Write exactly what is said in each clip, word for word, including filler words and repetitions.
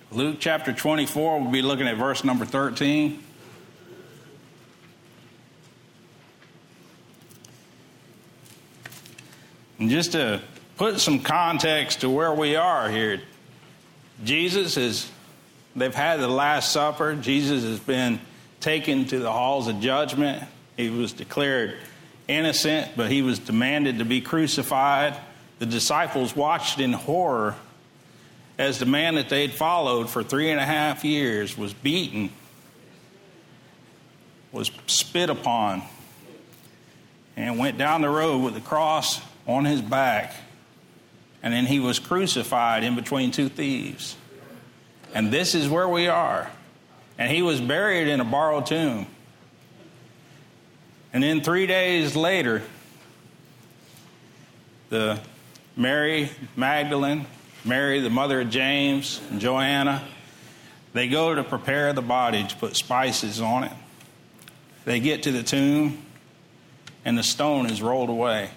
Luke chapter twenty-four, we'll be looking at verse number thirteen. And just to put some context to where we are here, Jesus is, they've had the Last Supper. Jesus has been taken to the halls of judgment. He was declared innocent, but he was demanded to be crucified. The disciples watched in horror as the man that they'd followed for three and a half years was beaten, was spit upon, and went down the road with the cross on his back. And then he was crucified in between two thieves. And this is where we are. And he was buried in a borrowed tomb. And then three days later, the Mary Magdalene, Mary, the mother of James, and Joanna, they go to prepare the body to put spices on it. They get to the tomb, and the stone is rolled away.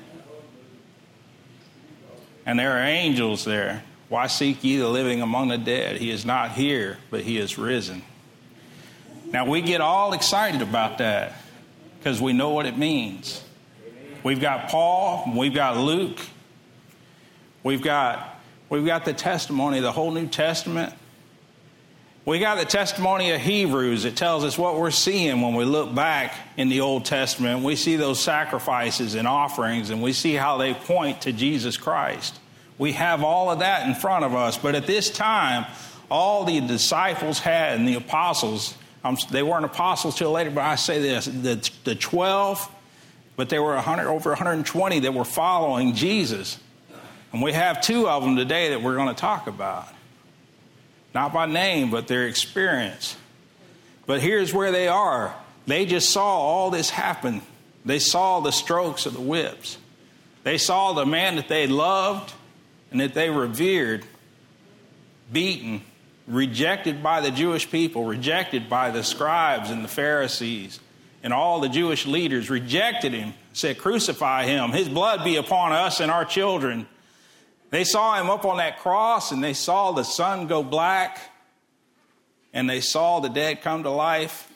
And there are angels there. Why seek ye the living among the dead? He is not here, but he is risen. Now, we get all excited about that because we know what it means. We've got Paul, we've got Luke, we've got we've got the testimony of the whole New Testament. We got the testimony of Hebrews. It tells us what we're seeing when we look back in the Old Testament. We see those sacrifices and offerings, and we see how they point to Jesus Christ. We have all of that in front of us. But at this time, all the disciples had and the apostles, um, they weren't apostles till later, but I say this, the, the twelve, but there were one hundred, over one hundred twenty that were following Jesus. And we have two of them today that we're going to talk about. Not by name, but their experience. But here's where they are. They just saw all this happen. They saw the strokes of the whips. They saw the man that they loved and that they revered beaten, rejected by the Jewish people, rejected by the scribes and the Pharisees, and all the Jewish leaders rejected him, said, crucify him. His blood be upon us and our children. They saw him up on that cross, and they saw the sun go black, and they saw the dead come to life.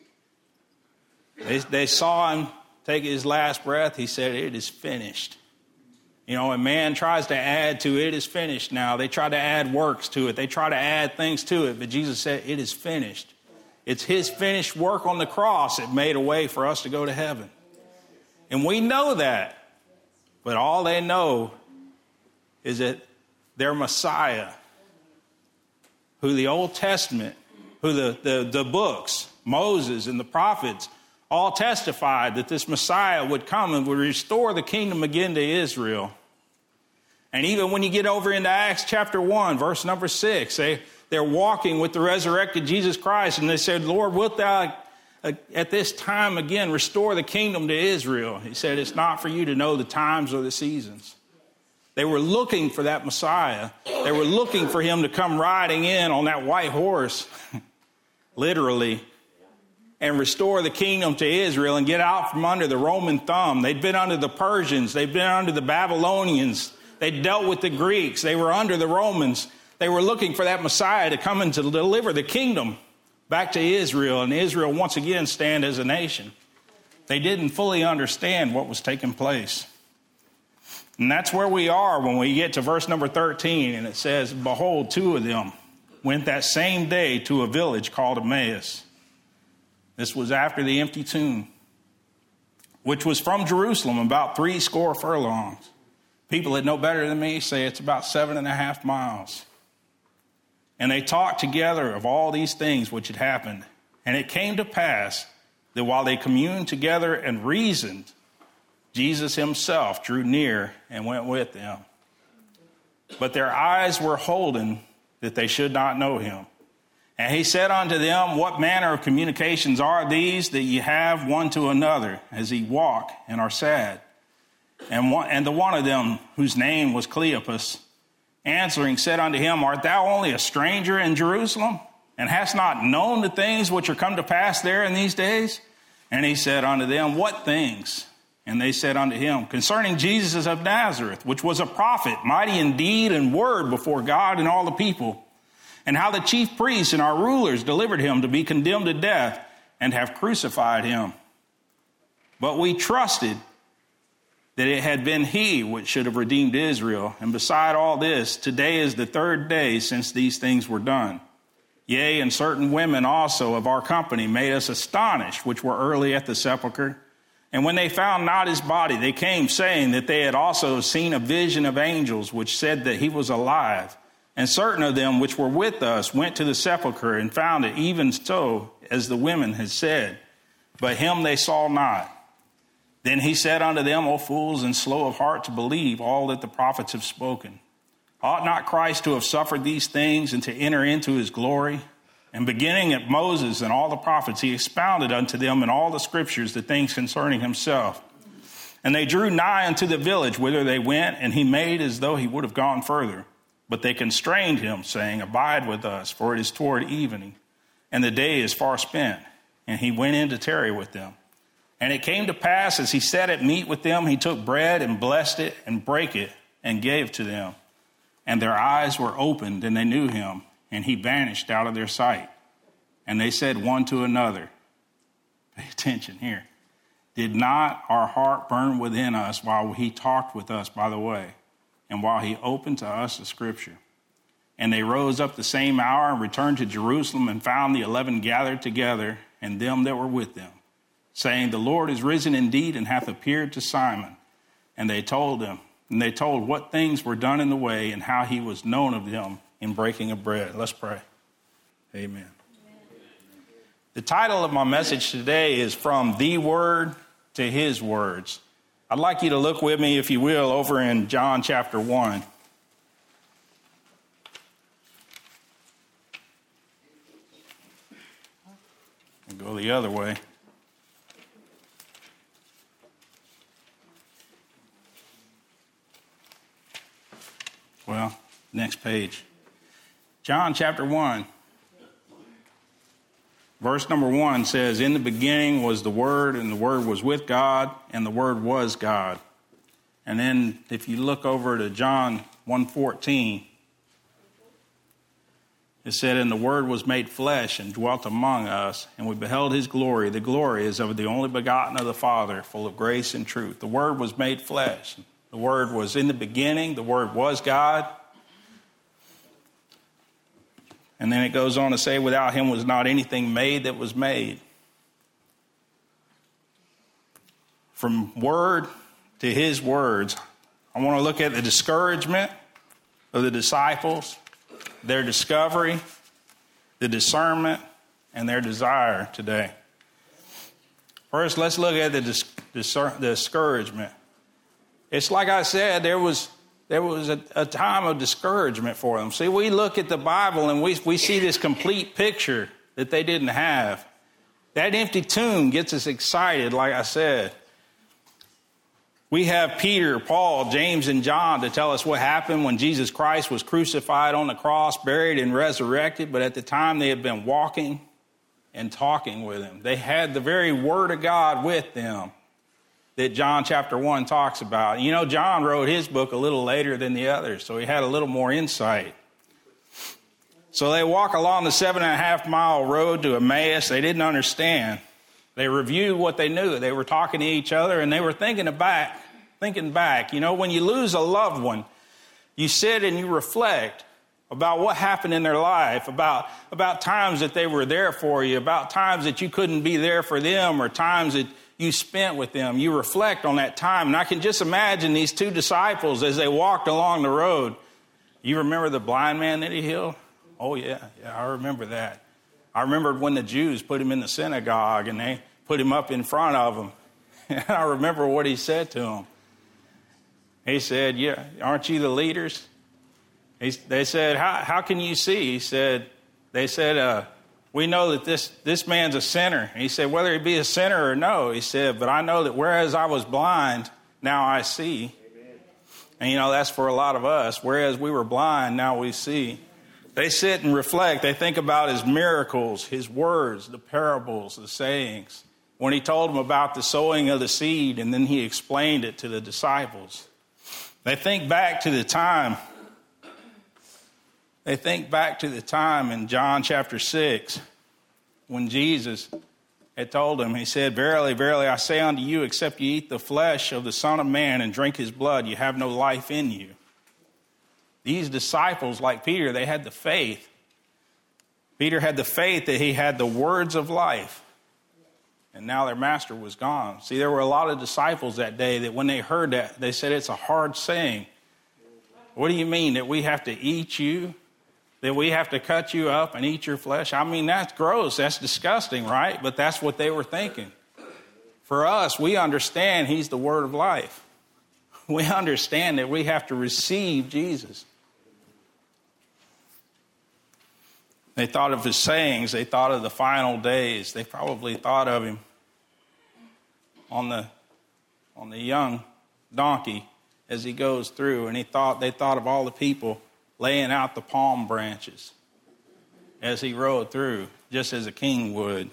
They, they saw him take his last breath. He said, it is finished. You know, and man tries to add to it is finished now. They try to add works to it. They try to add things to it, but Jesus said, it is finished. It's his finished work on the cross that made a way for us to go to heaven. And we know that, but all they know is that their Messiah, who the Old Testament, who the, the, the books, Moses and the prophets, all testified that this Messiah would come and would restore the kingdom again to Israel. And even when you get over into Acts chapter one, verse number six, they, they're walking with the resurrected Jesus Christ, and they said, Lord, wilt thou uh, at this time again restore the kingdom to Israel? He said, it's not for you to know the times or the seasons. They were looking for that Messiah. They were looking for him to come riding in on that white horse, literally, and restore the kingdom to Israel and get out from under the Roman thumb. They'd been under the Persians. They'd been under the Babylonians. They dealt with the Greeks. They were under the Romans. They were looking for that Messiah to come and to deliver the kingdom back to Israel, and Israel once again stand as a nation. They didn't fully understand what was taking place. And that's where we are when we get to verse number thirteen, and it says, behold, two of them went that same day to a village called Emmaus. This was after the empty tomb, which was from Jerusalem about three score furlongs. People that know better than me say it's about seven and a half miles. And they talked together of all these things which had happened. And it came to pass that while they communed together and reasoned, Jesus himself drew near and went with them. But their eyes were holden that they should not know him. And he said unto them, what manner of communications are these that ye have one to another as ye walk and are sad? And one, and the one of them, whose name was Cleopas, answering said unto him, art thou only a stranger in Jerusalem, and hast not known the things which are come to pass there in these days? And he said unto them, what things? And they said unto him, concerning Jesus of Nazareth, which was a prophet, mighty in deed and word before God and all the people, and how the chief priests and our rulers delivered him to be condemned to death and have crucified him. But we trusted that it had been he which should have redeemed Israel. And beside all this, today is the third day since these things were done. Yea, and certain women also of our company made us astonished, which were early at the sepulchre. And when they found not his body, they came saying that they had also seen a vision of angels, which said that he was alive. And certain of them which were with us went to the sepulchre and found it even so as the women had said. But him they saw not. Then he said unto them, O fools, and slow of heart to believe all that the prophets have spoken. Ought not Christ to have suffered these things and to enter into his glory? And beginning at Moses and all the prophets, he expounded unto them in all the scriptures the things concerning himself. And they drew nigh unto the village whither they went, and he made as though he would have gone further. But they constrained him, saying, Abide with us, for it is toward evening, and the day is far spent. And he went in to tarry with them. And it came to pass, as he sat at meat with them, he took bread and blessed it and brake it and gave to them. And their eyes were opened, and they knew him, and he vanished out of their sight. And they said one to another, pay attention here, did not our heart burn within us while he talked with us by the way, and while he opened to us the scripture? And they rose up the same hour and returned to Jerusalem and found the eleven gathered together, and them that were with them, saying, The Lord is risen indeed and hath appeared to Simon. And they told them, and they told what things were done in the way and how he was known of them in breaking of bread. Let's pray. Amen. Amen. The title of my message today is From the Word to His Words. I'd like you to look with me, if you will, over in John chapter one. I'll go the other way. Well, next page. John chapter one. Verse number one says, In the beginning was the Word, and the Word was with God, and the Word was God. And then if you look over to John one fourteen, it said, And the Word was made flesh and dwelt among us, and we beheld his glory. The glory is of the only begotten of the Father, full of grace and truth. The Word was made flesh. The Word was in the beginning. The Word was God. And then it goes on to say, without him was not anything made that was made. From word to his words, I want to look at the discouragement of the disciples, their discovery, the discernment, and their desire today. First, let's look at the dis- dis- discouragement. It's like I said, there was there was a, a time of discouragement for them. See, we look at the Bible and we we see this complete picture that they didn't have. That empty tomb gets us excited, like I said. We have Peter, Paul, James, and John to tell us what happened when Jesus Christ was crucified on the cross, buried, and resurrected. But at the time, they had been walking and talking with him. They had the very Word of God with them that John chapter one talks about. You know, John wrote his book a little later than the others, so he had a little more insight. So they walk along the seven and a half mile road to Emmaus. They didn't understand. They reviewed what they knew. They were talking to each other, and they were thinking back, thinking back. You know, when you lose a loved one, you sit and you reflect about what happened in their life, about, about times that they were there for you, about times that you couldn't be there for them, or times that you spent with them. You reflect on that time. And I can just imagine these two disciples as they walked along the road. You remember the blind man that he healed? Oh, yeah, yeah, I remember that. I remembered when the Jews put him in the synagogue and they put him up in front of them. And I remember what he said to them. He said, yeah, aren't you the leaders? He, they said, how, how can you see? He said, they said, uh, we know that this, this man's a sinner. And he said, whether he be a sinner or no, he said, but I know that whereas I was blind, now I see. Amen. And, you know, that's for a lot of us. Whereas we were blind, now we see. They sit and reflect. They think about his miracles, his words, the parables, the sayings. When he told them about the sowing of the seed, and then he explained it to the disciples. They think back to the time They think back to the time in John chapter six when Jesus had told them, he said, "Verily, verily, I say unto you, except you eat the flesh of the Son of Man and drink his blood, you have no life in you." These disciples, like Peter, they had the faith. Peter had the faith that he had the words of life. And now their master was gone. See, there were a lot of disciples that day that when they heard that, they said, it's a hard saying. What do you mean, that we have to eat you? That we have to cut you up and eat your flesh? I mean, that's gross. That's disgusting, right? But that's what they were thinking. For us, we understand he's the word of life. We understand that we have to receive Jesus. They thought of his sayings. They thought of the final days. They probably thought of him on the on the young donkey as he goes through. And he thought they thought of all the people laying out the palm branches as he rode through, just as a king would.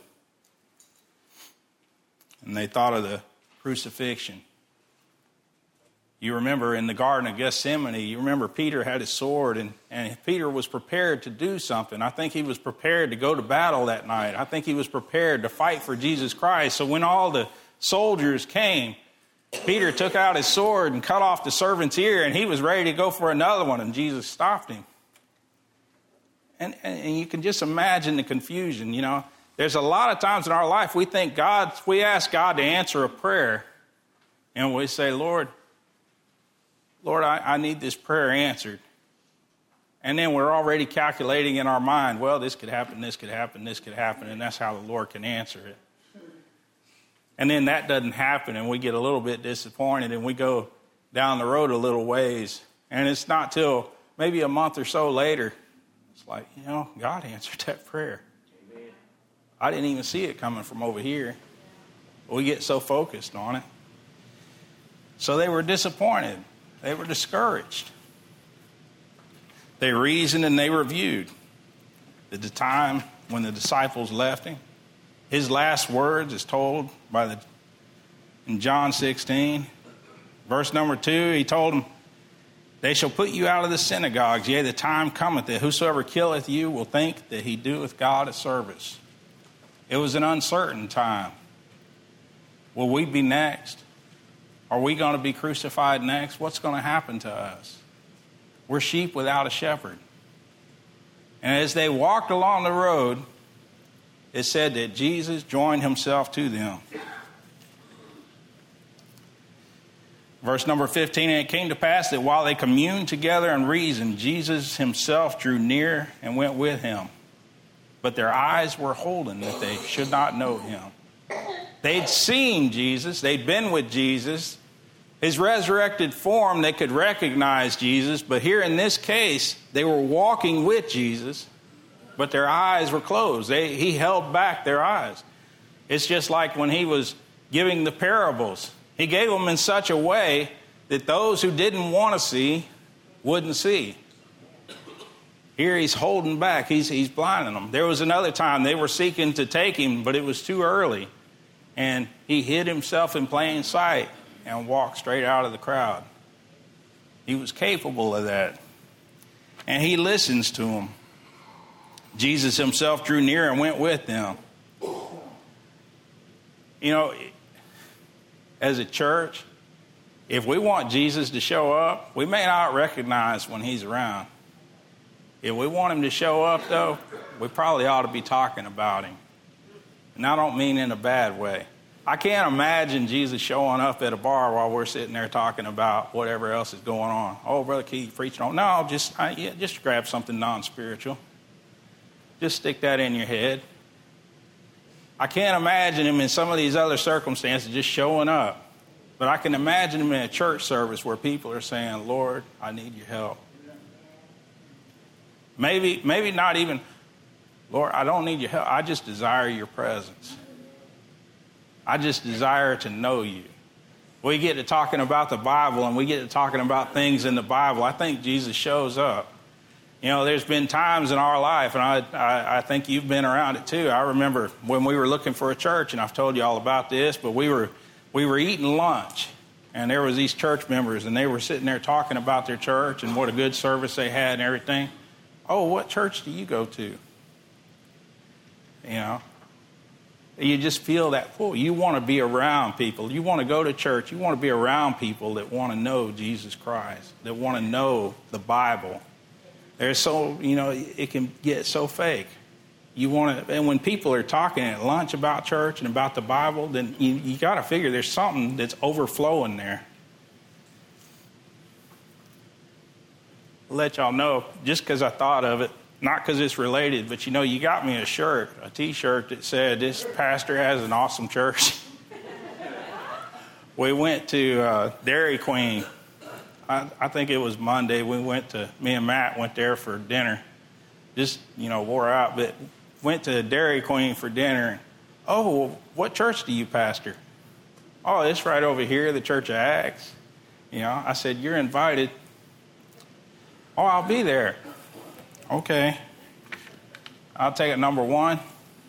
And they thought of the crucifixion. You remember in the Garden of Gethsemane, you remember Peter had his sword, and, and Peter was prepared to do something. I think he was prepared to go to battle that night. I think he was prepared to fight for Jesus Christ. So when all the soldiers came, Peter took out his sword and cut off the servant's ear, and he was ready to go for another one, and Jesus stopped him. And, and, and you can just imagine the confusion, you know. There's a lot of times in our life we think God, we ask God to answer a prayer, and we say, Lord, Lord, I, I need this prayer answered. And then we're already calculating in our mind, well, this could happen, this could happen, this could happen, and that's how the Lord can answer it. And then that doesn't happen, and we get a little bit disappointed, and we go down the road a little ways. And it's not till maybe a month or so later, it's like, you know, God answered that prayer. Amen. I didn't even see it coming from over here. We get so focused on it. So they were disappointed. They were discouraged. They reasoned and they reviewed. At the time when the disciples left him, his last words is told by the in John sixteen, verse number two. He told them, "They shall put you out of the synagogues. Yea, the time cometh that whosoever killeth you will think that he doeth God a service." It was an uncertain time. Will we be next? Are we going to be crucified next? What's going to happen to us? We're sheep without a shepherd. And as they walked along the road, it said that Jesus joined himself to them. Verse number fifteen, and it came to pass that while they communed together and reasoned, Jesus himself drew near and went with him. But their eyes were holden that they should not know him. They'd seen Jesus. They'd been with Jesus. His resurrected form, they could recognize Jesus. But here in this case, they were walking with Jesus, but their eyes were closed. They, he held back their eyes. It's just like when he was giving the parables. He gave them in such a way that those who didn't want to see wouldn't see. Here he's holding back. He's, he's blinding them. There was another time they were seeking to take him, but it was too early. And he hid himself in plain sight and walked straight out of the crowd. He was capable of that. And he listens to them. Jesus himself drew near and went with them. You know, as a church, if we want Jesus to show up, we may not recognize when he's around. If we want him to show up, though, we probably ought to be talking about him. And I don't mean in a bad way. I can't imagine Jesus showing up at a bar while we're sitting there talking about whatever else is going on. Oh, Brother Keith preaching on. No, just I, yeah, just grab something non-spiritual. Just stick that in your head. I can't imagine him in some of these other circumstances just showing up. But I can imagine him in a church service where people are saying, Lord, I need your help. Maybe, maybe not even, Lord, I don't need your help. I just desire your presence. I just desire to know you. We get to talking about the Bible and we get to talking about things in the Bible. I think Jesus shows up. You know, there's been times in our life, and I, I, I think you've been around it too. I remember when we were looking for a church, and I've told you all about this, but we were we were eating lunch, and there was these church members, and they were sitting there talking about their church and what a good service they had and everything. Oh, what church do you go to? You know, you just feel that pull. You want to be around people. You want to go to church. You want to be around people that want to know Jesus Christ, that want to know the Bible. There's so, you know, it can get so fake. You want to, and when people are talking at lunch about church and about the Bible, then you, you got to figure there's something that's overflowing there. I'll let y'all know, just because I thought of it, not because it's related, but you know, you got me a shirt, a T-shirt that said, "This pastor has an awesome church." We went to uh, Dairy Queen. I, I think it was Monday. We went to, me and Matt went there for dinner. Just, you know, wore out, but went to Dairy Queen for dinner. Oh, what church do you pastor? Oh, it's right over here, the Church of Acts. You know, I said, you're invited. Oh, I'll be there. Okay. I'll take it number one.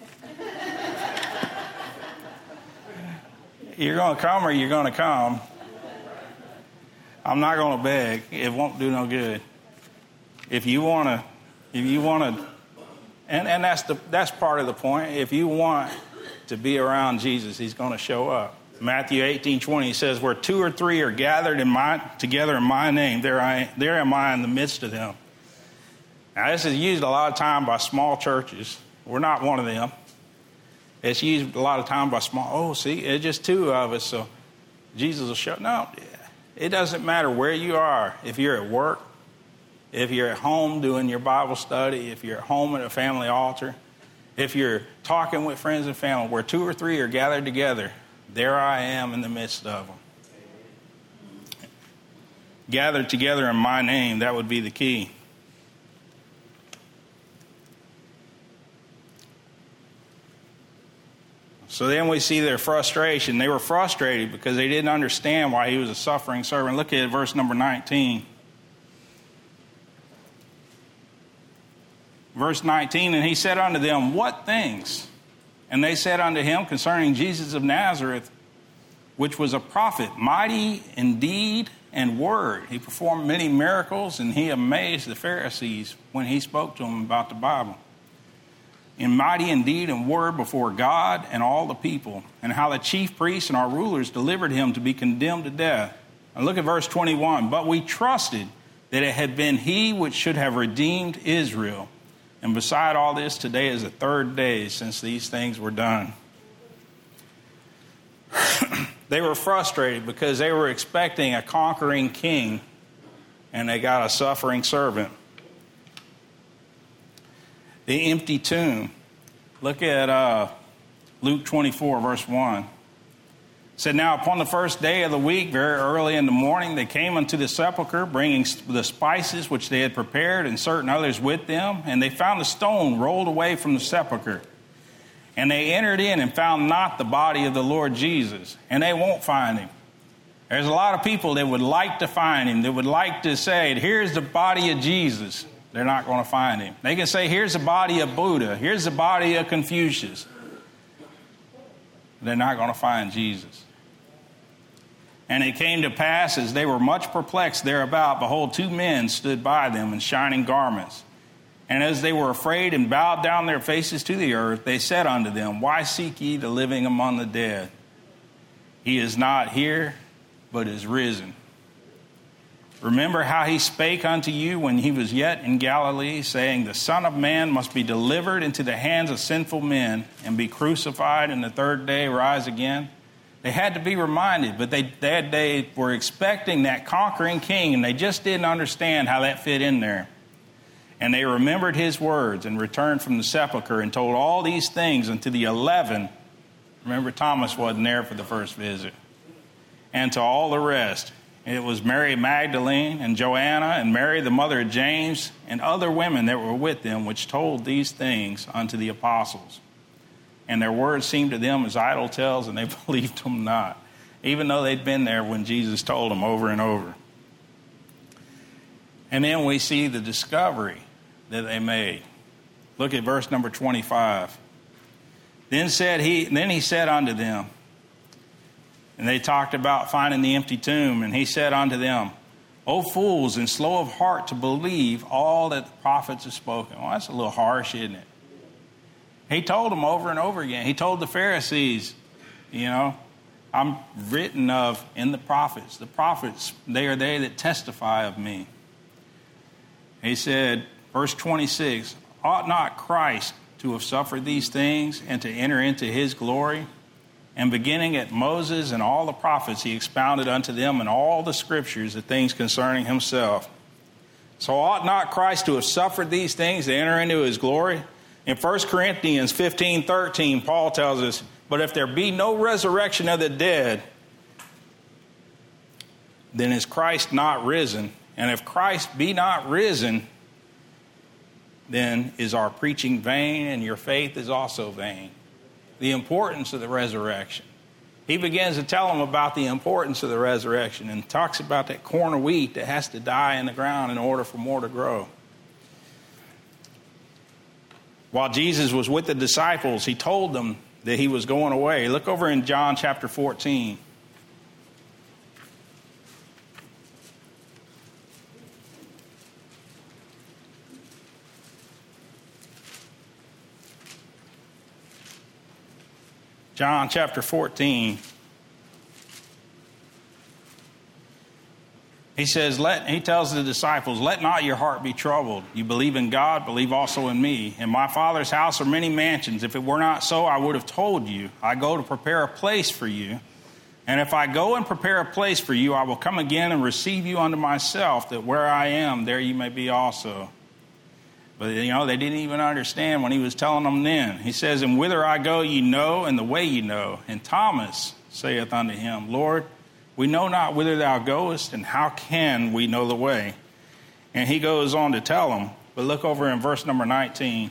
You're going to come or you're going to come. I'm not going to beg. It won't do no good. If you want to, if you want to, and, and that's the that's part of the point. If you want to be around Jesus, he's going to show up. Matthew eighteen twenty says, where two or three are gathered in my, together in my name, there I there am I in the midst of them. Now, this is used a lot of time by small churches. We're not one of them. It's used a lot of time by small, oh, see, it's just two of us, so Jesus will show. No, it doesn't matter where you are. If you're at work, if you're at home doing your Bible study, if you're at home at a family altar, if you're talking with friends and family, where two or three are gathered together, there I am in the midst of them. Gathered together in my name, that would be the key. So then we see their frustration. They were frustrated because they didn't understand why he was a suffering servant. Look at verse number nineteen. Verse nineteen, and he said unto them, what things? And they said unto him concerning Jesus of Nazareth, which was a prophet, mighty in deed and word. He performed many miracles, and he amazed the Pharisees when he spoke to them about the Bible. In mighty in deed and word before God and all the people, and how the chief priests and our rulers delivered him to be condemned to death. And look at verse twenty-one. But we trusted that it had been he which should have redeemed Israel. And beside all this, today is the third day since these things were done. They were frustrated because they were expecting a conquering king, and they got a suffering servant. The empty tomb. Look at uh, Luke twenty-four, verse one. It said, now upon the first day of the week, very early in the morning, they came unto the sepulchre, bringing the spices which they had prepared, and certain others with them. And they found the stone rolled away from the sepulchre. And they entered in and found not the body of the Lord Jesus. And they won't find him. There's a lot of people that would like to find him, that would like to say, here's the body of Jesus. They're not going to find him. They can say, here's the body of Buddha. Here's the body of Confucius. They're not going to find Jesus. And it came to pass, as they were much perplexed thereabout, behold, two men stood by them in shining garments. And as they were afraid and bowed down their faces to the earth, they said unto them, why seek ye the living among the dead? He is not here, but is risen. Remember how he spake unto you when he was yet in Galilee, saying, the Son of Man must be delivered into the hands of sinful men and be crucified, and the third day rise again. They had to be reminded, but they, they, they were expecting that conquering king, and they just didn't understand how that fit in there. And they remembered his words and returned from the sepulchre and told all these things unto the eleven. Remember, Thomas wasn't there for the first visit. And to all the rest. It was Mary Magdalene and Joanna and Mary, the mother of James, and other women that were with them, which told these things unto the apostles. And their words seemed to them as idle tales, and they believed them not, even though they'd been there when Jesus told them over and over. And then we see the discovery that they made. Look at verse number twenty-five. Then said he, then he said unto them, and they talked about finding the empty tomb, and he said unto them, O fools, and slow of heart to believe all that the prophets have spoken. Well, that's a little harsh, isn't it? He told them over and over again. He told the Pharisees, you know, I'm written of in the prophets. The prophets, they are they that testify of me. He said, verse twenty-six, ought not Christ to have suffered these things and to enter into his glory? And beginning at Moses and all the prophets, he expounded unto them in all the scriptures the things concerning himself. So ought not Christ to have suffered these things to enter into his glory? In First Corinthians fifteen thirteen, Paul tells us, but if there be no resurrection of the dead, then is Christ not risen? And if Christ be not risen, then is our preaching vain, and your faith is also vain. The importance of the resurrection. He begins to tell them about the importance of the resurrection and talks about that corn of wheat that has to die in the ground in order for more to grow. While Jesus was with the disciples, he told them that he was going away. Look over in John chapter fourteen. John chapter fourteen. He says, let, he tells the disciples, let not your heart be troubled. You believe in God, believe also in me. In my Father's house are many mansions. If it were not so, I would have told you. I go to prepare a place for you. And if I go and prepare a place for you, I will come again and receive you unto myself, that where I am, there you may be also. But, you know, they didn't even understand when he was telling them then. He says, and whither I go ye know, and the way ye know. And Thomas saith unto him, Lord, we know not whither thou goest, and how can we know the way? And he goes on to tell them. But look over in verse number nineteen.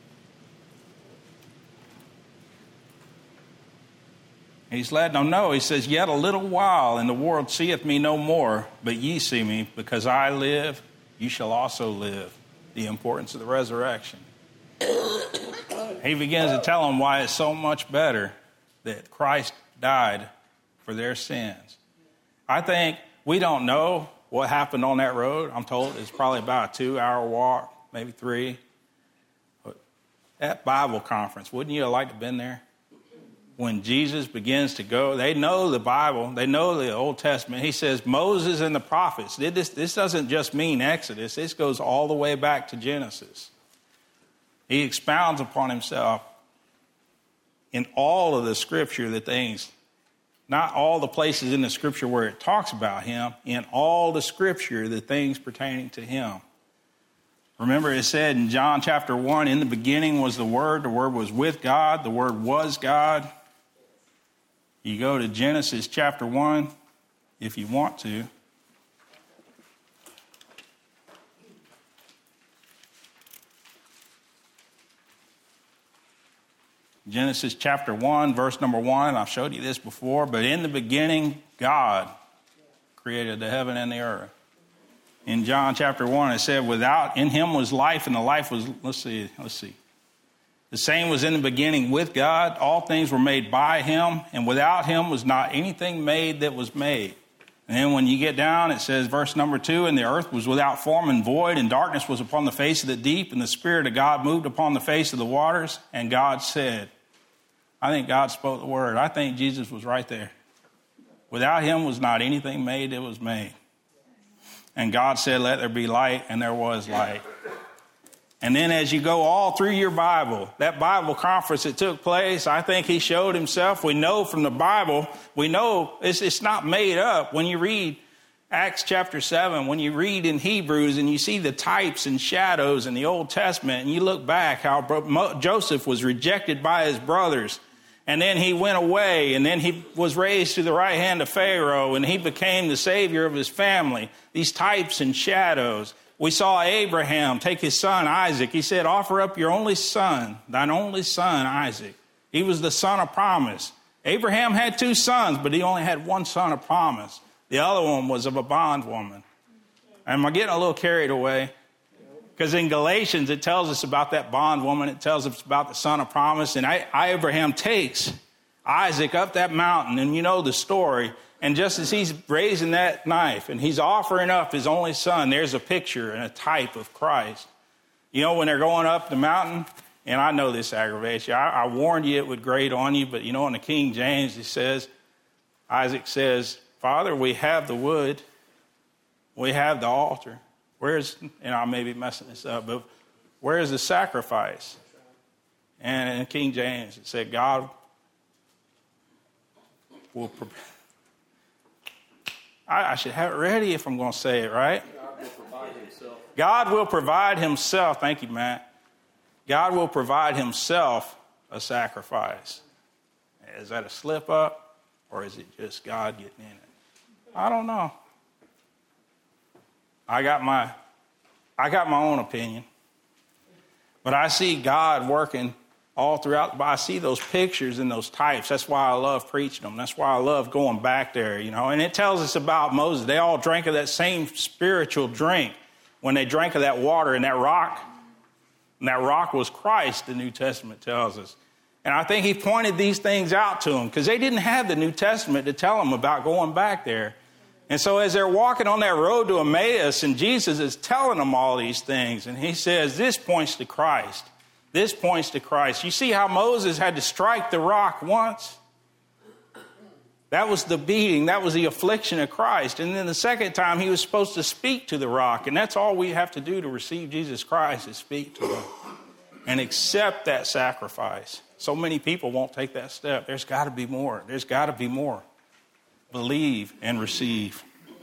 He's letting them know. He says, yet a little while, and the world seeth me no more, but ye see me, because I live, you shall also live. The importance of the resurrection. He begins to tell them why it's so much better that Christ died for their sins. I think we don't know what happened on that road. I'm told it's probably about a two-hour walk, maybe three. But that Bible conference, wouldn't you have liked to have been there? When Jesus begins to go, they know the Bible, they know the Old Testament. He says Moses and the prophets. This, this doesn't just mean Exodus. This goes all the way back to Genesis. He expounds upon himself in all of the scripture, the things, not all the places in the scripture where it talks about him, in all the scripture, the things pertaining to him. Remember, it said in John chapter one, in the beginning was the Word, the Word was with God, the Word was God. You go to Genesis chapter one, if you want to. Genesis chapter one, verse number one. I've showed you this before, but in the beginning, God created the heaven and the earth. In John chapter one, it said, without, in him was life, and the life was, let's see, let's see. The same was in the beginning with God. All things were made by him, and without him was not anything made that was made. And then when you get down, it says, verse number two, and the earth was without form and void, and darkness was upon the face of the deep, and the Spirit of God moved upon the face of the waters, and God said, I think God spoke the word. I think Jesus was right there. Without him was not anything made that was made. And God said, let there be light, and there was light. And then as you go all through your Bible, that Bible conference that took place, I think he showed himself. We know from the Bible, we know it's, it's not made up. When you read Acts chapter seven, when you read in Hebrews and you see the types and shadows in the Old Testament, and you look back how Joseph was rejected by his brothers, and then he went away, and then he was raised to the right hand of Pharaoh, and he became the savior of his family. These types and shadows. We saw Abraham take his son Isaac. He said, offer up your only son, thine only son Isaac. He was the son of promise. Abraham had two sons, but he only had one son of promise. The other one was of a bondwoman. Am I getting a little carried away? Because in Galatians, it tells us about that bondwoman. It tells us about the son of promise. And I, Abraham takes Isaac up that mountain, and you know the story. And just as he's raising that knife and he's offering up his only son, there's a picture and a type of Christ. You know, when they're going up the mountain, and I know this aggravates you. I, I warned you it would grate on you, but you know in the King James, he says, Isaac says, Father, we have the wood. We have the altar. Where's, and I may be messing this up, but where is the sacrifice? And in King James, it said, God will prepare. I, I should have it ready if I'm going to say it, right? God will provide himself. God will provide himself. Thank you, Matt. God will provide himself a sacrifice. Is that a slip up, or is it just God getting in it? I don't know. I got my, I got my own opinion. But I see God working all throughout. I see those pictures and those types. That's why I love preaching them. That's why I love going back there, you know. And it tells us about Moses. They all drank of that same spiritual drink when they drank of that water and that rock. And that rock was Christ, the New Testament tells us. And I think he pointed these things out to them because they didn't have the New Testament to tell them about going back there. And so as they're walking on that road to Emmaus, and Jesus is telling them all these things, and he says, this points to Christ. This points to Christ. You see how Moses had to strike the rock once? That was the beating. That was the affliction of Christ. And then the second time, he was supposed to speak to the rock. And that's all we have to do to receive Jesus Christ is speak to him and accept that sacrifice. So many people won't take that step. There's got to be more. There's got to be more. Believe and receive.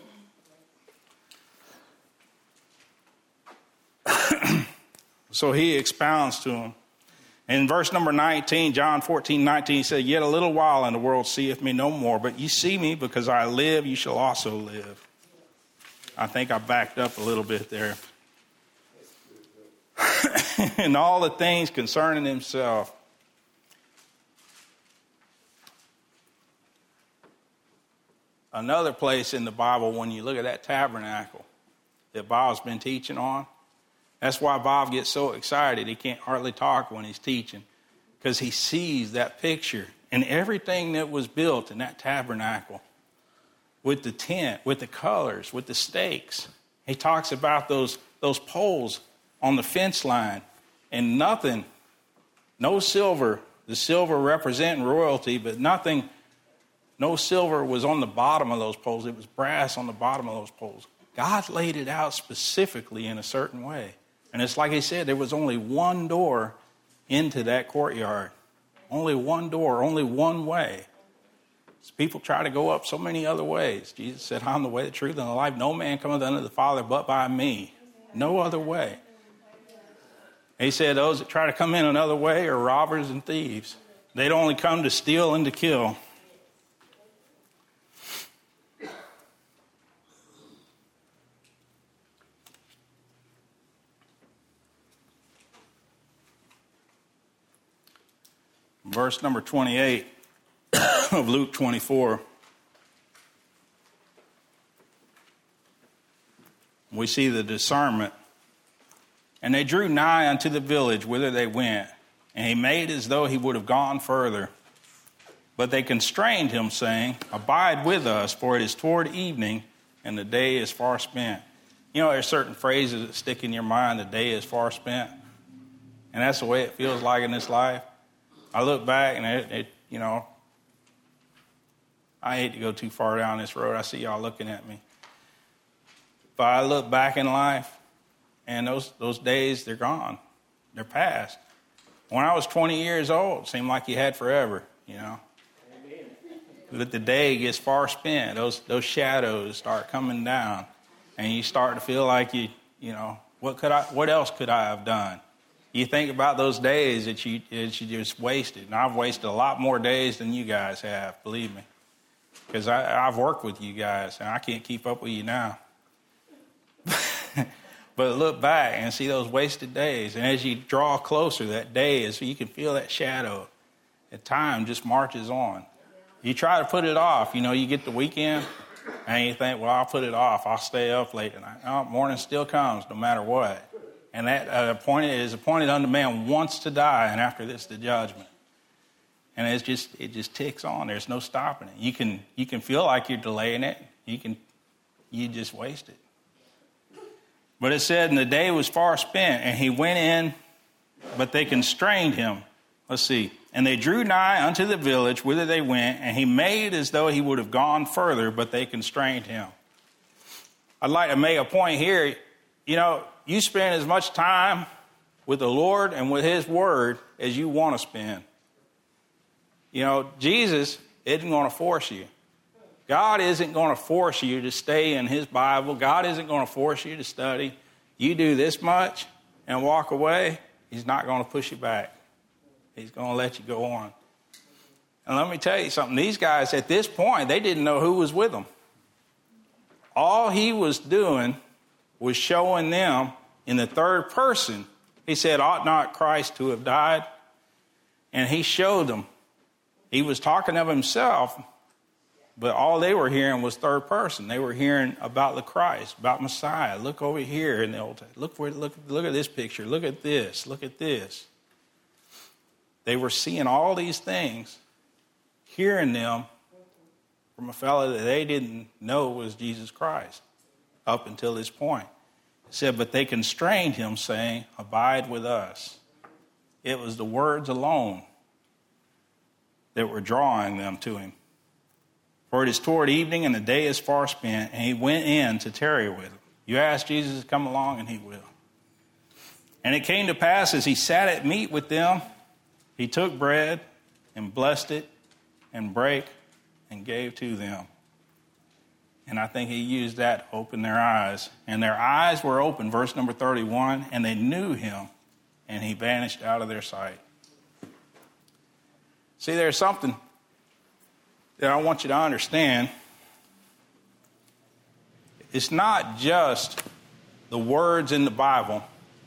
So he expounds to him. In verse number nineteen, John fourteen, nineteen, he said, yet a little while and the world seeth me no more, but you see me because I live, you shall also live. I think I backed up a little bit there. And all the things concerning himself. Another place in the Bible, when you look at that tabernacle that Bob's been teaching on, that's why Bob gets so excited. He can't hardly talk when he's teaching because he sees that picture and everything that was built in that tabernacle with the tent, with the colors, with the stakes. He talks about those, those poles on the fence line and nothing, no silver, the silver representing royalty, but nothing. No silver was on the bottom of those poles. It was brass on the bottom of those poles. God laid it out specifically in a certain way. And it's like he said, there was only one door into that courtyard. Only one door, only one way. So people try to go up so many other ways. Jesus said, I'm the way, the truth, and the life. No man cometh unto the Father but by me. No other way. He said those that try to come in another way are robbers and thieves. They'd only come to steal and to kill. Verse number twenty-eight of Luke twenty-four. We see the discernment. And they drew nigh unto the village whither they went, and he made as though he would have gone further. But they constrained him, saying, abide with us, for it is toward evening, and the day is far spent. You know, there's certain phrases that stick in your mind, the day is far spent. And that's the way it feels like in this life. I look back and it, it, you know, I hate to go too far down this road. I see y'all looking at me. But I look back in life and those, those days, they're gone. They're past. When I was twenty years old, it seemed like you had forever, you know. Amen. But the day gets far spent. Those, those shadows start coming down and you start to feel like you, you know, what could I, what else could I have done? You think about those days that you, that you just wasted. And I've wasted a lot more days than you guys have, believe me. Because I've worked with you guys, and I can't keep up with you now. But look back and see those wasted days. And as you draw closer, that day is, you can feel that shadow. And time just marches on. You try to put it off. You know, you get the weekend, and you think, well, I'll put it off. I'll stay up late tonight. No, morning still comes no matter what. And that uh, appointed is appointed unto man once to die, and after this, the judgment. And it's just it just ticks on. There's no stopping it. You can you can feel like you're delaying it. You can you just waste it. But it said, and the day was far spent, and he went in, but they constrained him. Let's see. And they drew nigh unto the village whither they went, and he made as though he would have gone further, but they constrained him. I'd like to make a point here. You know, you spend as much time with the Lord and with his word as you want to spend. You know, Jesus isn't going to force you. God isn't going to force you to stay in his Bible. God isn't going to force you to study. You do this much and walk away, he's not going to push you back. He's going to let you go on. And let me tell you something. These guys at this point, they didn't know who was with them. All he was doing was showing them in the third person. He said, ought not Christ to have died? And he showed them. He was talking of himself, but all they were hearing was third person. They were hearing about the Christ, about Messiah. Look over here in the Old Testament. Look, where, look, look at this picture. Look at this. Look at this. They were seeing all these things, hearing them from a fellow that they didn't know was Jesus Christ up until this point. It said, but they constrained him, saying, abide with us. It was the words alone that were drawing them to him. For it is toward evening, and the day is far spent, and he went in to tarry with them. You ask Jesus to come along, and he will. And it came to pass, as he sat at meat with them, he took bread and blessed it and brake and gave to them. And I think he used that to open their eyes. And their eyes were open, verse number thirty-one, and they knew him, and he vanished out of their sight. See, there's something that I want you to understand. It's not just the words in the Bible.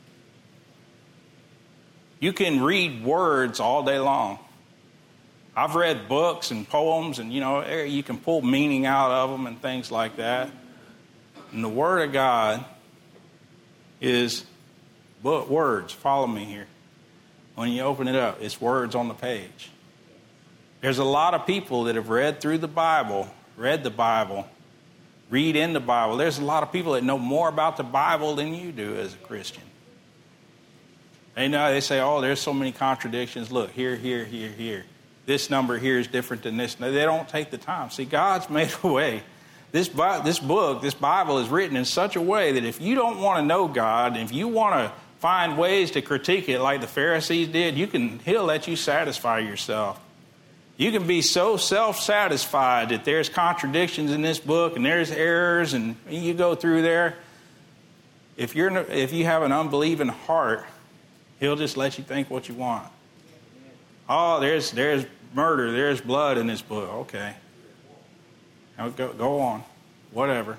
You can read words all day long. I've read books and poems, and, you know, you can pull meaning out of them and things like that. And the Word of God is but words. Follow me here. When you open it up, it's words on the page. There's a lot of people that have read through the Bible, read the Bible, read in the Bible. There's a lot of people that know more about the Bible than you do as a Christian. They know, they say, oh, there's so many contradictions. Look, here, here, here, here. This number here is different than this. No, they don't take the time. See, God's made a way. This, this book, this Bible is written in such a way that if you don't want to know God, if you want to find ways to critique it like the Pharisees did, you can, he'll let you satisfy yourself. You can be so self-satisfied that there's contradictions in this book and there's errors, and you go through there. If you're if you have an unbelieving heart, he'll just let you think what you want. Oh, there's there's murder, there's blood in this book. Okay. Now go, go on. Whatever.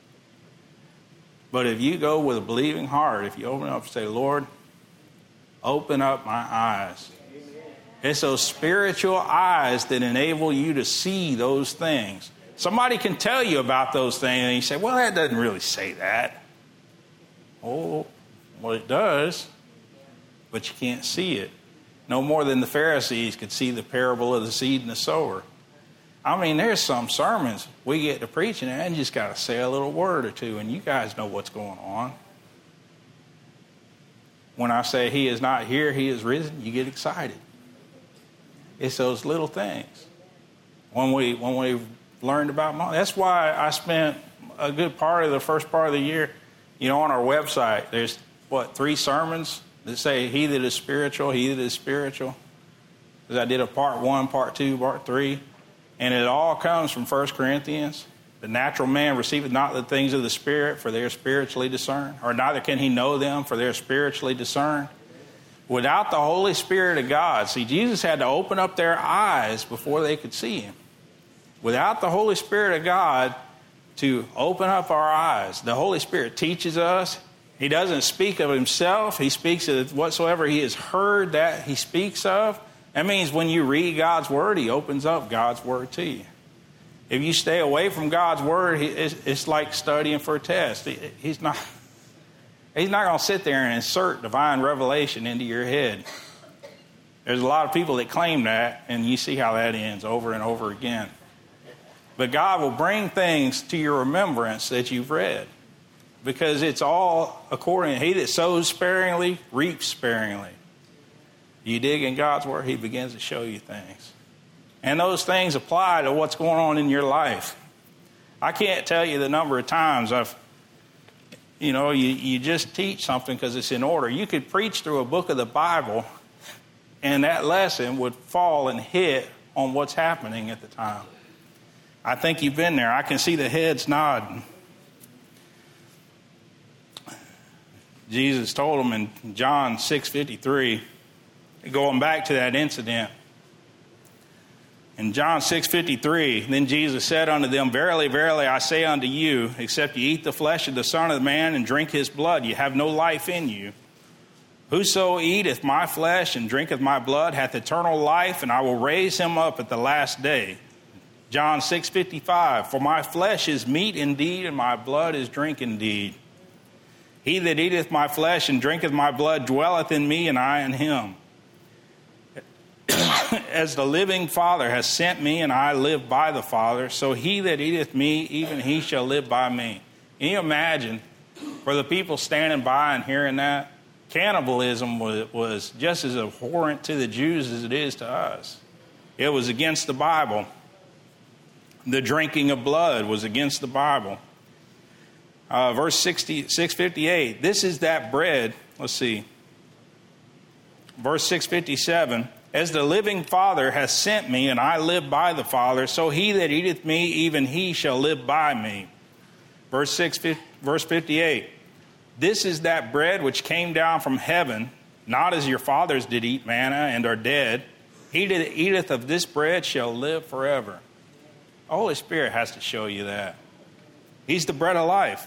But if you go with a believing heart, if you open up and say, Lord, open up my eyes. It's those spiritual eyes that enable you to see those things. Somebody can tell you about those things, and you say, well, that doesn't really say that. Oh, well, it does, but you can't see it. No more than the Pharisees could see the parable of the seed and the sower. I mean, there's some sermons we get to preaching, and you just got to say a little word or two, and you guys know what's going on. When I say he is not here, he is risen, you get excited. It's those little things. When we when we learned about money, that's why I spent a good part of the first part of the year, you know, on our website. There's what three sermons that say he that is spiritual, he that is spiritual. Because I did a part one, part two, part three, and it all comes from First Corinthians. The natural man receiveth not the things of the Spirit, for they are spiritually discerned, or neither can he know them, for they are spiritually discerned. Without the Holy Spirit of God, see, Jesus had to open up their eyes before they could see him. Without the Holy Spirit of God to open up our eyes, the Holy Spirit teaches us. He doesn't speak of himself. He speaks of whatsoever he has heard that he speaks of. That means when you read God's word, he opens up God's word to you. If you stay away from God's word, it's like studying for a test. He's not... He's not going to sit there and insert divine revelation into your head. There's a lot of people that claim that, and you see how that ends over and over again. But God will bring things to your remembrance that you've read, because it's all according, he that sows sparingly reaps sparingly. You dig in God's word, he begins to show you things. And those things apply to what's going on in your life. I can't tell you the number of times I've, you know, you, you just teach something because it's in order. You could preach through a book of the Bible, and that lesson would fall and hit on what's happening at the time. I think you've been there. I can see the heads nodding. Jesus told them in John six fifty-three, going back to that incident. In John six fifty-three, then Jesus said unto them, Verily, verily, I say unto you, except you eat the flesh of the Son of Man and drink his blood, you have no life in you. Whoso eateth my flesh and drinketh my blood hath eternal life, and I will raise him up at the last day. John six fifty-five, For my flesh is meat indeed, and my blood is drink indeed. He that eateth my flesh and drinketh my blood dwelleth in me, and I in him. As the living Father has sent me, and I live by the Father, so he that eateth me, even he shall live by me. Can you imagine, for the people standing by and hearing that? Cannibalism was, was just as abhorrent to the Jews as it is to us. It was against the Bible. The drinking of blood was against the Bible. Uh, verse sixty, six fifty-eight, this is that bread. Let's see. Verse six fifty-seven, As the living Father has sent me, and I live by the Father, so he that eateth me, even he shall live by me. Verse six, verse fifty-eight, This is that bread which came down from heaven, not as your fathers did eat manna and are dead. He that eateth of this bread shall live forever. The Holy Spirit has to show you that. He's the bread of life.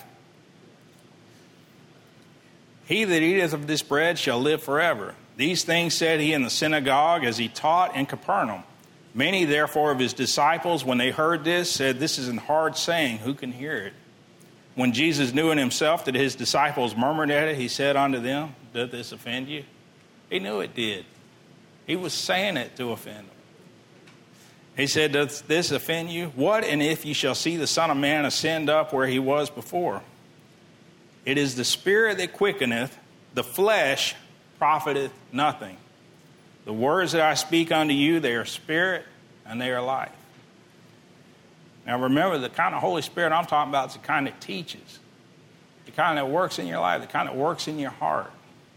He that eateth of this bread shall live forever. These things said he in the synagogue as he taught in Capernaum. Many therefore of his disciples, when they heard this, said, This is an hard saying, who can hear it? When Jesus knew in himself that his disciples murmured at it, he said unto them, Doth this offend you? He knew it did. He was saying it to offend them. He said, Doth this offend you? What and if ye shall see the Son of Man ascend up where he was before? It is the Spirit that quickeneth, the flesh profiteth nothing. The words that I speak unto you, they are spirit and they are life. Now remember, the kind of Holy Spirit I'm talking about is the kind that teaches, the kind that works in your life, the kind that works in your heart.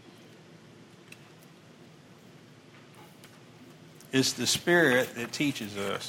It's the Spirit that teaches us.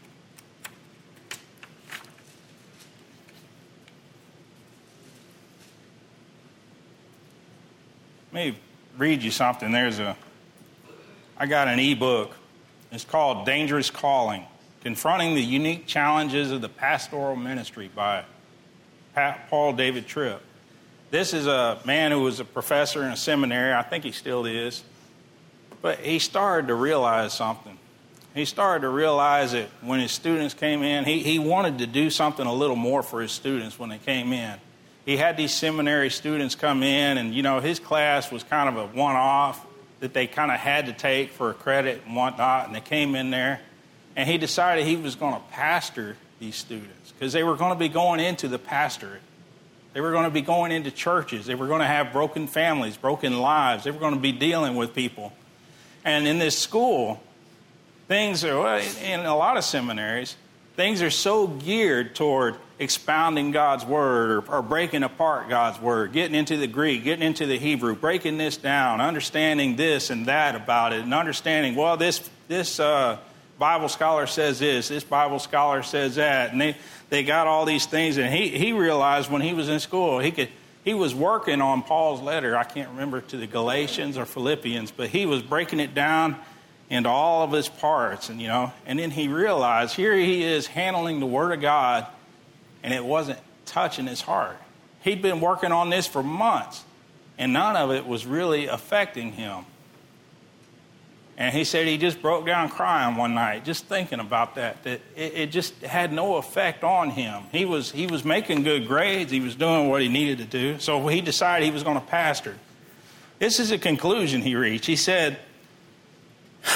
Let me read you something. There's a, I got an ebook. It's called Dangerous Calling, Confronting the Unique Challenges of the Pastoral Ministry by Paul David Tripp. This is a man who was a professor in a seminary. I think he still is. But he started to realize something. He started to realize that when his students came in, he, he wanted to do something a little more for his students when they came in. He had these seminary students come in, and, you know, his class was kind of a one-off that they kind of had to take for a credit and whatnot, and they came in there. And he decided he was going to pastor these students because they were going to be going into the pastorate. They were going to be going into churches. They were going to have broken families, broken lives. They were going to be dealing with people. And in this school, things are, well, in a lot of seminaries, things are so geared toward expounding God's word or, or breaking apart God's word, getting into the Greek, getting into the Hebrew, breaking this down, understanding this and that about it, and understanding, well, this this uh, Bible scholar says this, this Bible scholar says that, and they, they got all these things. And he, he realized when he was in school, he could he was working on Paul's letter, I can't remember to the Galatians or Philippians, but he was breaking it down into all of its parts, and you know, and then he realized here he is handling the Word of God, and it wasn't touching his heart. He'd been working on this for months, and none of it was really affecting him. And he said he just broke down crying one night, just thinking about that, that it, it just had no effect on him. He was he was making good grades. He was doing what he needed to do. So he decided he was going to pastor. This is a conclusion he reached. He said,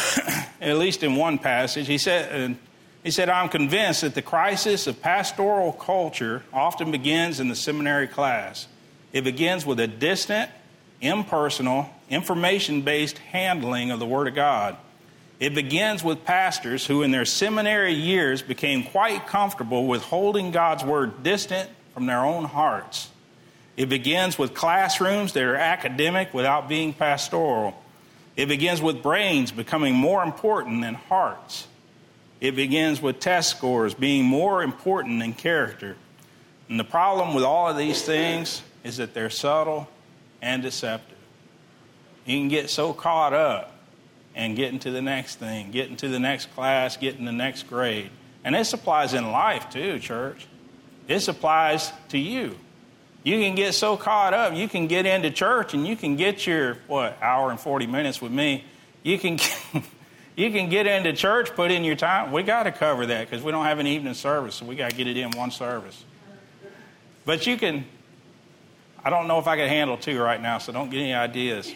at least in one passage, he said, uh, he said, I'm convinced that the crisis of pastoral culture often begins in the seminary class. It begins with a distant, impersonal, information-based handling of the Word of God. It begins with pastors who in their seminary years became quite comfortable with holding God's Word distant from their own hearts. It begins with classrooms that are academic without being pastoral. It begins with brains becoming more important than hearts. It begins with test scores being more important than character. And the problem with all of these things is that they're subtle and deceptive. You can get so caught up and get into the next thing, get into the next class, get in the next grade. And this applies in life too, church. This applies to you. You can get so caught up. You can get into church and you can get your, what, hour and forty minutes with me. You can you can get into church, put in your time. We got to cover that because we don't have an evening service, so we got to get it in one service. But you can, I don't know if I can handle two right now, so don't get any ideas.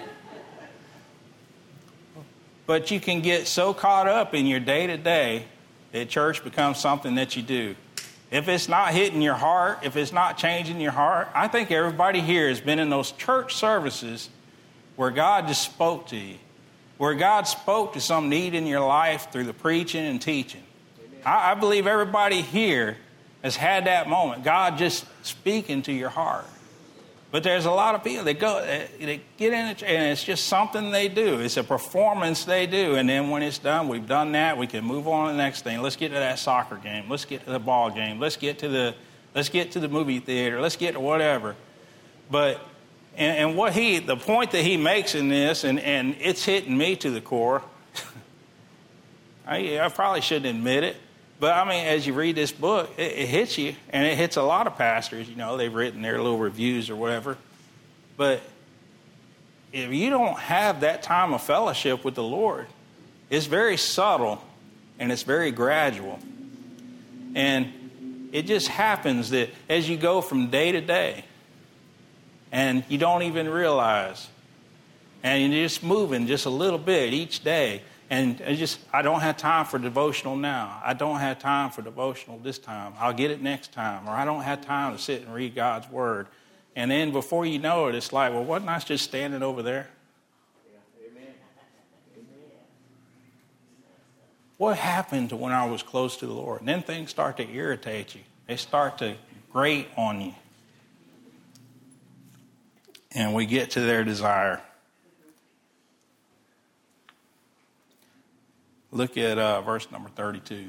But you can get so caught up in your day-to-day that church becomes something that you do. If it's not hitting your heart, if it's not changing your heart, I think everybody here has been in those church services where God just spoke to you, where God spoke to some need in your life through the preaching and teaching. I, I believe everybody here has had that moment, God just speaking to your heart. But there's a lot of people that go, they get in it, and it's just something they do. It's a performance they do. And then when it's done, we've done that. We can move on to the next thing. Let's get to that soccer game. Let's get to the ball game. Let's get to the, let's get to the movie theater. Let's get to whatever. But, and, and what he, the point that he makes in this, and, and it's hitting me to the core. I, I probably shouldn't admit it. But, I mean, as you read this book, it, it hits you, and it hits a lot of pastors. You know, they've written their little reviews or whatever. But if you don't have that time of fellowship with the Lord, it's very subtle, and it's very gradual. And it just happens that as you go from day to day, and you don't even realize, and you're just moving just a little bit each day, and I just, I don't have time for devotional now. I don't have time for devotional this time. I'll get it next time. Or I don't have time to sit and read God's Word. And then before you know it, it's like, well, wasn't I just standing over there? Yeah. Amen. Amen. What happened to when I was close to the Lord? And then things start to irritate you. They start to grate on you. And we get to their desire. Look at uh, verse number thirty-two.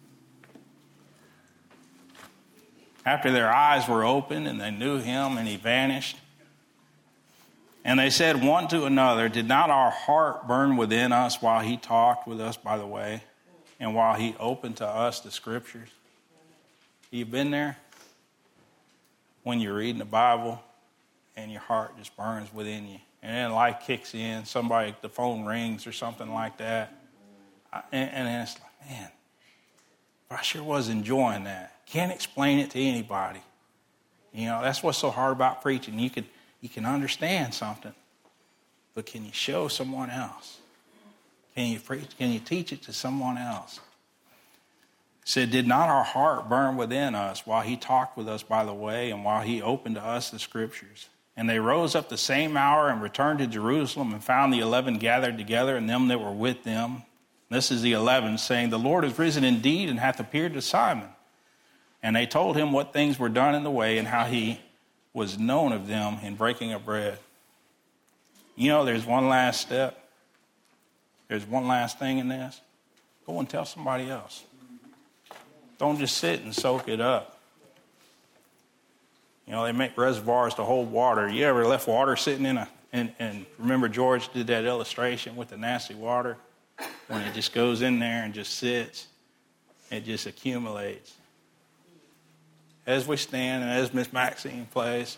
After their eyes were opened and they knew him and he vanished. And they said one to another, did not our heart burn within us while he talked with us by the way and while he opened to us the scriptures? You've been there when you're reading the Bible and your heart just burns within you. And then life kicks in, somebody, the phone rings or something like that. And, and it's like, man, I sure was enjoying that. Can't explain it to anybody. You know, that's what's so hard about preaching. You can you can understand something, but can you show someone else? Can you preach? Can you teach it to someone else? It said, did not our heart burn within us while he talked with us by the way and while he opened to us the scriptures? And they rose up the same hour and returned to Jerusalem and found the eleven gathered together and them that were with them. This is the eleven, saying, the Lord is risen indeed and hath appeared to Simon. And they told him what things were done in the way and how he was known of them in breaking of bread. You know, there's one last step. There's one last thing in this. Go and tell somebody else. Don't just sit and soak it up. You know, they make reservoirs to hold water. You ever left water sitting in a, and, and remember George did that illustration with the nasty water? When it just goes in there and just sits, it just accumulates. As we stand and as Miss Maxine plays,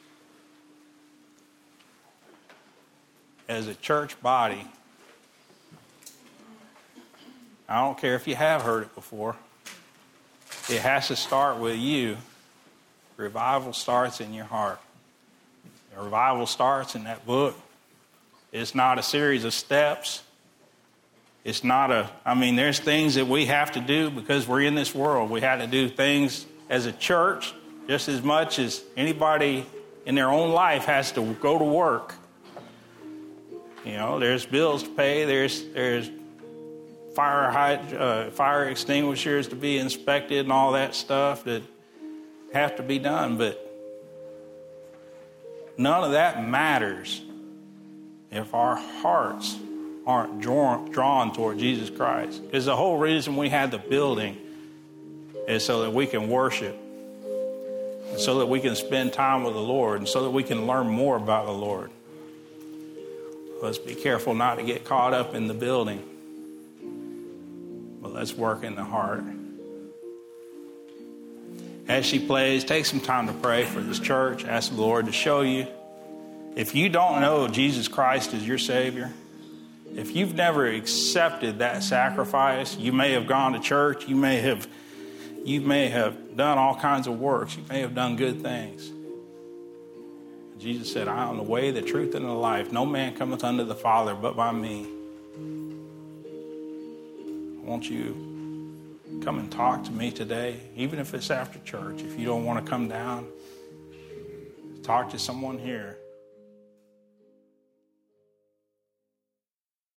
as a church body, I don't care if you have heard it before, it has to start with you. Revival starts in your heart. The revival starts in that book. It's not a series of steps. It's not a, I mean, there's things that we have to do because we're in this world. We had to do things as a church just as much as anybody in their own life has to go to work. You know, there's bills to pay. There's there's fire hyd- uh, fire extinguishers to be inspected and all that stuff that have to be done. But none of that matters if our hearts aren't drawn, drawn toward Jesus Christ. Because the whole reason we had the building is so that we can worship, and so that we can spend time with the Lord, and so that we can learn more about the Lord. Let's be careful not to get caught up in the building, but let's work in the heart. As she plays, take some time to pray for this church. Ask the Lord to show you. If you don't know Jesus Christ as your Savior, if you've never accepted that sacrifice, you may have gone to church, you may have, you may have done all kinds of works, you may have done good things. Jesus said, I am the way, the truth, and the life. No man cometh unto the Father but by me. Won't you come and talk to me today, even if it's after church. If you don't want to come down, talk to someone here.